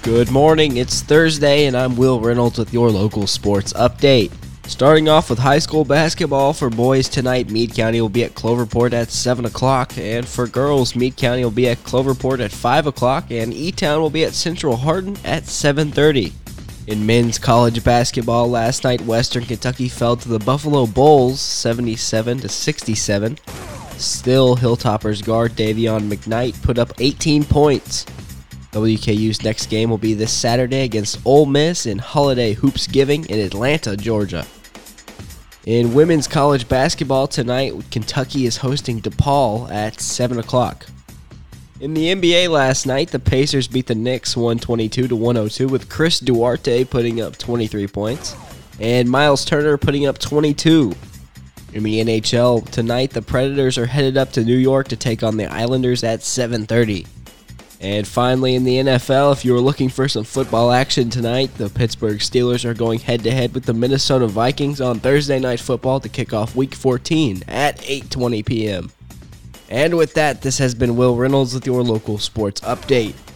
Good morning, it's Thursday and I'm Will Reynolds with your local sports update. Starting off with high school basketball for boys tonight, Meade County will be at Cloverport at 7 o'clock, and for girls, Meade County will be at Cloverport at 5 o'clock, and E-Town will be at Central Hardin at 7:30. In men's college basketball, last night Western Kentucky fell to the Buffalo Bulls 77-67. Still, Hilltoppers guard Davion McKnight put up 18 points. WKU's next game will be this Saturday against Ole Miss in Holiday Hoopsgiving in Atlanta, Georgia. In women's college basketball tonight, Kentucky is hosting DePaul at 7 o'clock. In the NBA last night, the Pacers beat the Knicks 122-102 with Chris Duarte putting up 23 points and Miles Turner putting up 22. In the NHL tonight, the Predators are headed up to New York to take on the Islanders at 7:30. And finally, in the NFL, if you were looking for some football action tonight, the Pittsburgh Steelers are going head-to-head with the Minnesota Vikings on Thursday Night Football to kick off Week 14 at 8:20 p.m. And with that, this has been Will Reynolds with your local sports update.